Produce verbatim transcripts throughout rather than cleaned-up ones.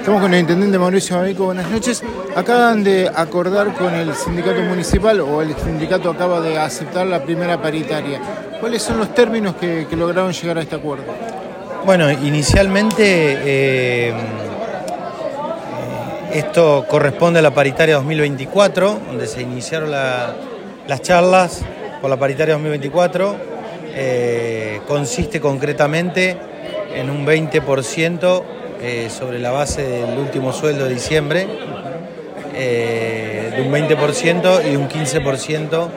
Estamos con el intendente Mauricio Mavico, buenas noches. Acaban de acordar con el sindicato municipal, o el sindicato acaba de aceptar la primera paritaria. ¿Cuáles son los términos que, que lograron llegar a este acuerdo? Bueno, inicialmente eh, esto corresponde a la paritaria dos mil veinticuatro, donde se iniciaron la, las charlas por la paritaria dos mil veinticuatro. Eh, consiste concretamente en un veinte por ciento eh, sobre la base del último sueldo de diciembre, eh, de un veinte por ciento y un quince por ciento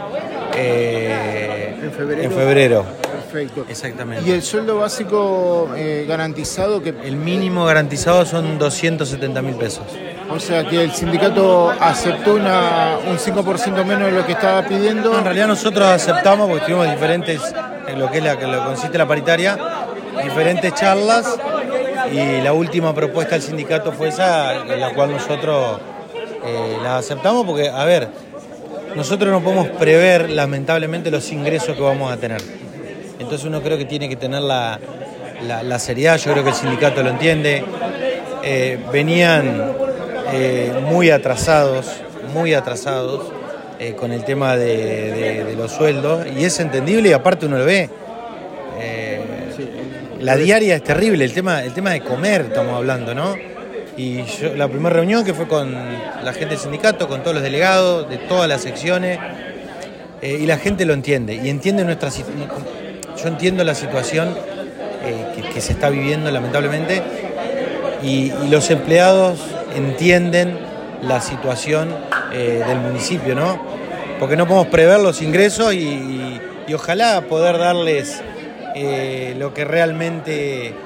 eh, ¿En febrero? En febrero. Perfecto. Exactamente. ¿Y el sueldo básico eh, garantizado? Que El mínimo garantizado son doscientos setenta mil pesos. O sea que el sindicato aceptó una, un cinco por ciento menos de lo que estaba pidiendo. En realidad nosotros aceptamos, porque tuvimos diferentes, en lo que es la que lo consiste la paritaria, diferentes charlas, y la última propuesta del sindicato fue esa, en la cual nosotros eh, la aceptamos, porque, a ver, nosotros no podemos prever, lamentablemente, los ingresos que vamos a tener. Entonces uno creo que tiene que tener la, la, la seriedad, yo creo que el sindicato lo entiende. Eh, venían eh, muy atrasados, muy atrasados eh, con el tema de, de, de los sueldos, y es entendible, y aparte uno lo ve. Eh, la diaria es terrible, el tema, el tema de comer estamos hablando, ¿no? Y yo, la primera reunión que fue con la gente del sindicato, con todos los delegados de todas las secciones, eh, y la gente lo entiende, y entiende nuestra situación. Yo entiendo la situación eh, que, que se está viviendo lamentablemente, y, y los empleados entienden la situación eh, del municipio, ¿no? Porque no podemos prever los ingresos y, y, y ojalá poder darles eh, lo que realmente eh,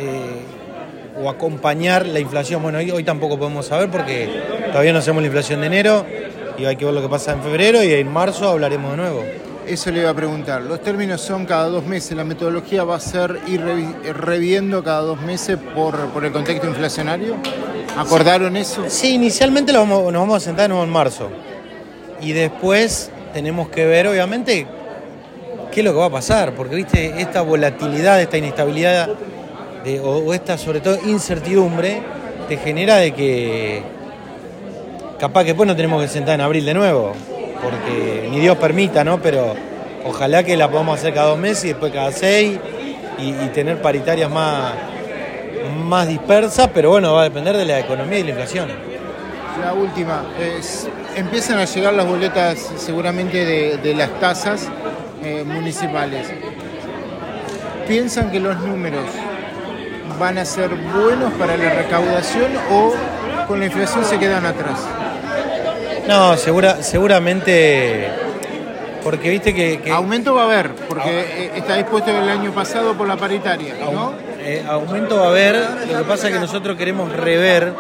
o acompañar la inflación. Bueno, hoy, hoy tampoco podemos saber porque todavía no hacemos la inflación de enero y hay que ver lo que pasa en febrero, y en marzo hablaremos de nuevo. Eso le iba a preguntar. Los términos son cada dos meses. ¿La metodología va a ser ir revi- reviendo cada dos meses por, por el contexto inflacionario? ¿Acordaron eso? Sí, inicialmente lo vamos, nos vamos a sentar de nuevo en marzo. Y después tenemos que ver, obviamente, qué es lo que va a pasar. Porque, viste, esta volatilidad, esta inestabilidad, de, o, o esta, sobre todo, incertidumbre, te genera de que capaz que después nos tenemos que sentar en abril de nuevo. Porque ni Dios permita, ¿no? Pero ojalá que la podamos hacer cada dos meses y después cada seis, y, y tener paritarias más, más dispersas, pero bueno, va a depender de la economía y la inflación. La última, es, empiezan a llegar las boletas seguramente de, de las tasas eh, municipales. ¿Piensan que los números van a ser buenos para la recaudación o con la inflación se quedan atrás? No, segura, seguramente, porque viste que... que aumento va a haber, porque ah, está dispuesto el año pasado por la paritaria, ¿no? Eh, aumento va a haber, lo que pasa es que nosotros queremos rever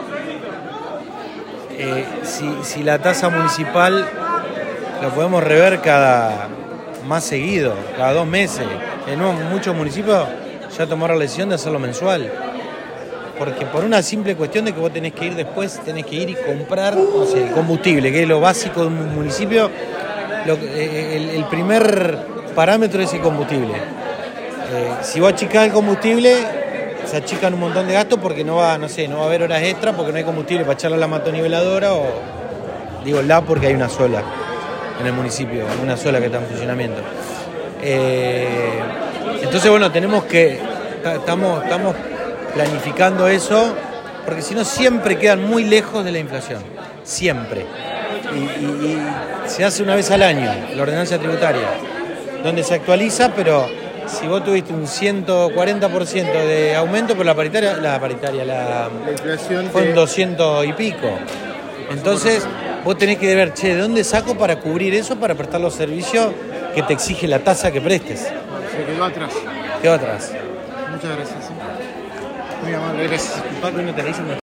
eh, si, si la tasa municipal la podemos rever cada más seguido, cada dos meses. En muchos municipios ya tomaron la decisión de hacerlo mensual. Porque por una simple cuestión de que vos tenés que ir después, tenés que ir y comprar, no sé, el combustible, que es lo básico de un municipio. Lo, eh, el, el primer parámetro es el combustible. Eh, si vos achicás el combustible, se achican un montón de gastos porque no va, no sé, no va a haber horas extras porque no hay combustible para echarle a la motoniveladora, o digo la porque hay una sola en el municipio, una sola que está en funcionamiento. Eh, entonces, bueno, tenemos que, estamos, estamos planificando eso, porque si no siempre quedan muy lejos de la inflación, siempre. Y, y, y se hace una vez al año la ordenanza tributaria, donde se actualiza, pero si vos tuviste un ciento cuarenta por ciento de aumento, pero la paritaria, la paritaria, la, la inflación fue te... un doscientos y pico. Entonces vos tenés que ver, che, ¿de dónde saco para cubrir eso, para prestar los servicios que te exige la tasa que prestes? Se quedó atrás. Quedó atrás. Muchas gracias. Muy amable, gracias. Paco, no te la hice